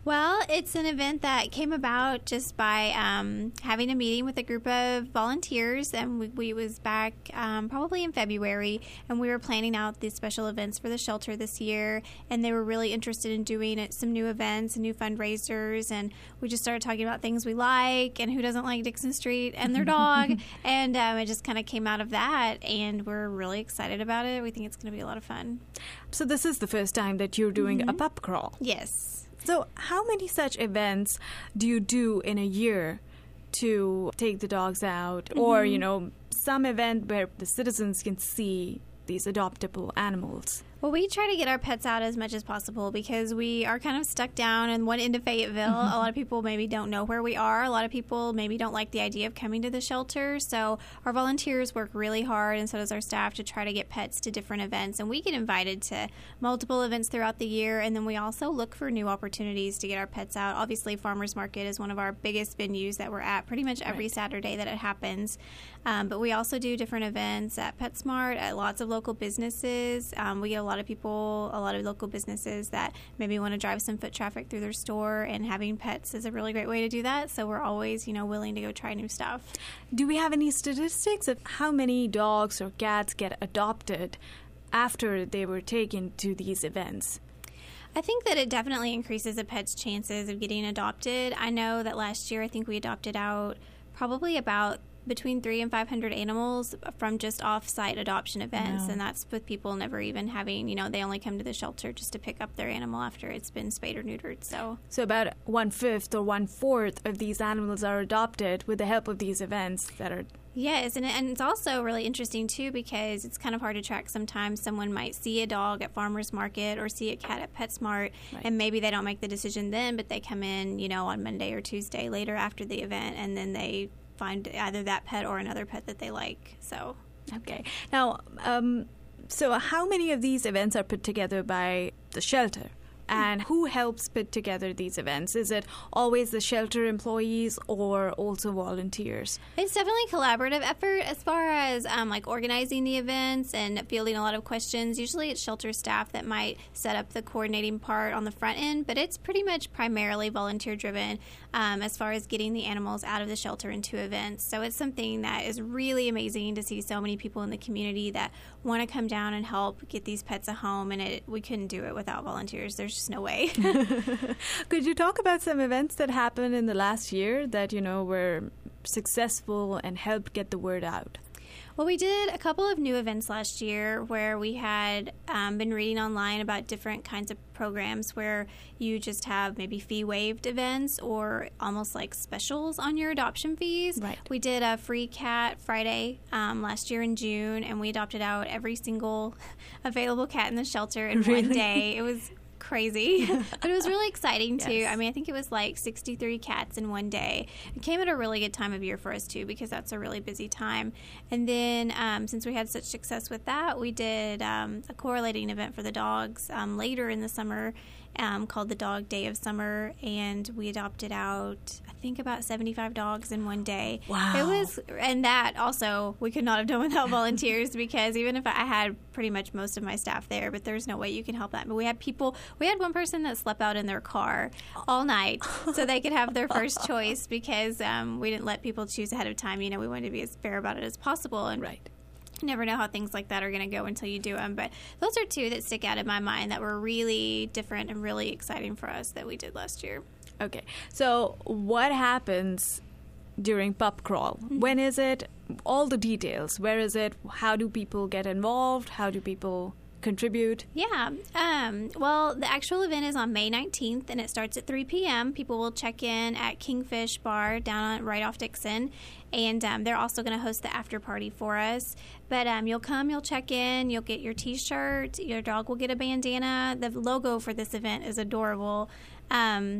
Well, it's an event that came about just by having a meeting with a group of volunteers, and we was back probably in February, and we were planning out these special events for the shelter this year, and they were really interested in doing some new events and new fundraisers, and we just started talking about things we like and who doesn't like Dixon Street and their dog, and it just kind of came out of that, and we're really excited about it. We think it's going to be a lot of fun. So this is the first time that you're doing a pup crawl. Yes. So how many such events do you do in a year to take the dogs out or, some event where the citizens can see these adoptable animals? Well, we try to get our pets out as much as possible because we are kind of stuck down in one end of Fayetteville. A lot of people maybe don't know where we are. A lot of people maybe don't like the idea of coming to the shelter. So our volunteers work really hard, and so does our staff, to try to get pets to different events. And we get invited to multiple events throughout the year, and then we also look for new opportunities to get our pets out. Obviously, Farmers Market is one of our biggest venues that we're at pretty much every Saturday that it happens. But we also do different events at PetSmart, at lots of local businesses. We get a lot of local businesses that maybe want to drive some foot traffic through their store, and having pets is a really great way to do that. So we're always, willing to go try new stuff. Do we have any statistics of how many dogs or cats get adopted after they were taken to these events? I think that it definitely increases a pet's chances of getting adopted. I know that last year I think we adopted out probably about between 300 and 500 animals from just off-site adoption events. Wow. And that's with people never even having, they only come to the shelter just to pick up their animal after it's been spayed or neutered. So about 1/5 or 1/4 of these animals are adopted with the help of these events that are... Yes, and it's also really interesting, too, because it's kind of hard to track. Sometimes someone might see a dog at Farmers Market or see a cat at PetSmart, and maybe they don't make the decision then, but they come in, on Monday or Tuesday later after the event, and then they find either that pet or another pet that they like. So okay. Now, so how many of these events are put together by the shelter? And who helps put together these events? Is it always the shelter employees or also volunteers? It's definitely a collaborative effort as far as organizing the events and fielding a lot of questions. Usually it's shelter staff that might set up the coordinating part on the front end, but it's pretty much primarily volunteer driven as far as getting the animals out of the shelter into events. So it's something that is really amazing to see so many people in the community that want to come down and help get these pets a home, and we couldn't do it without volunteers. There's just no way. Could you talk about some events that happened in the last year that, were successful and helped get the word out? Well, we did a couple of new events last year where we had been reading online about different kinds of programs where you just have maybe fee-waived events or almost like specials on your adoption fees. Right. We did a free cat Friday last year in June, and we adopted out every single available cat in the shelter in one day. It was crazy, but it was really exciting too. Yes. I mean, I think it was like 63 cats in one day. It came at a really good time of year for us too, because that's a really busy time. And then since we had such success with that, we did a correlating event for the dogs later in the summer called the Dog Day of Summer, and we adopted out, I think, about 75 dogs in one day. Wow. And that also we could not have done without volunteers, because even if I had pretty much most of my staff there, but there's no way you can help that. But we had one person that slept out in their car all night so they could have their first choice, because we didn't let people choose ahead of time. We wanted to be as fair about it as possible. And right. You never know how things like that are going to go until you do them. But those are two that stick out in my mind that were really different and really exciting for us that we did last year. Okay. So what happens during Pup Crawl? Mm-hmm. When is it? All the details. Where is it? How do people get involved? How do people contribute? Yeah. Well, the actual event is on May 19th, and it starts at 3 p.m. People will check in at Kingfish Bar right off Dixon, and they're also going to host the after party for us. But you'll come, you'll check in, you'll get your T-shirt, your dog will get a bandana. The logo for this event is adorable.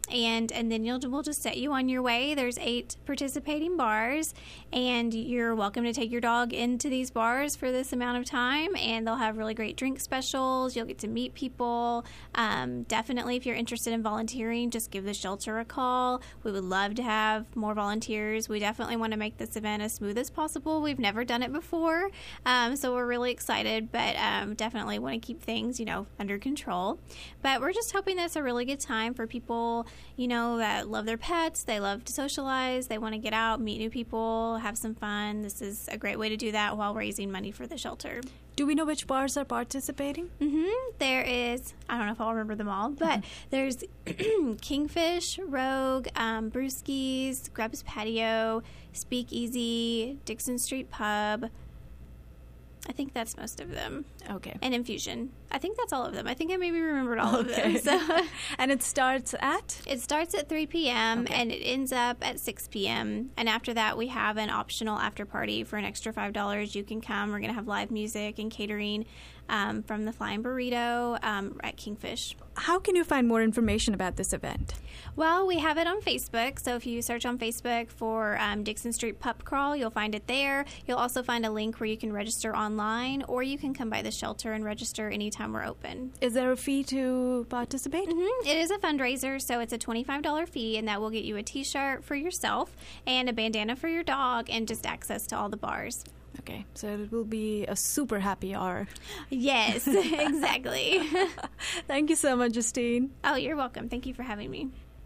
and then we'll just set you on your way. There's 8 participating bars, and you're welcome to take your dog into these bars for this amount of time, and they'll have really great drink specials. You'll get to meet people. Definitely, if you're interested in volunteering, just give the shelter a call. We would love to have more volunteers. We definitely want to make this event as smooth as possible. We've never done it before, so we're really excited, but definitely want to keep things, under control. But we're just hoping that it's a really good time for people, that love their pets. They love to socialize. They want to get out, meet new people, have some fun. This is a great way to do that while raising money for the shelter. Do we know which bars are participating? There is, I don't know if I'll remember them all, but there's Kingfish, Rogue, Brewski's, Grubbs Patio, Speakeasy, Dixon Street Pub. I think that's most of them. Okay. And Infusion. I think that's all of them. I think I maybe remembered all of them. So. And it starts at? It starts at 3 p.m. and it ends up at 6 p.m. And after that, we have an optional after party for an extra $5. You can come. We're going to have live music and catering from the Flying Burrito at Kingfish. How can you find more information about this event? Well, we have it on Facebook. So if you search on Facebook for Dixon Street Pup Crawl, you'll find it there. You'll also find a link where you can register online, or you can come by the shelter and register anytime we're open. Is there a fee to participate? It is a fundraiser, so it's a $25 fee, and that will get you a T-shirt for yourself and a bandana for your dog and just access to all the bars. Okay, so it will be a super happy hour. Yes, exactly. Thank you so much, Justine. Oh, you're welcome. Thank you for having me.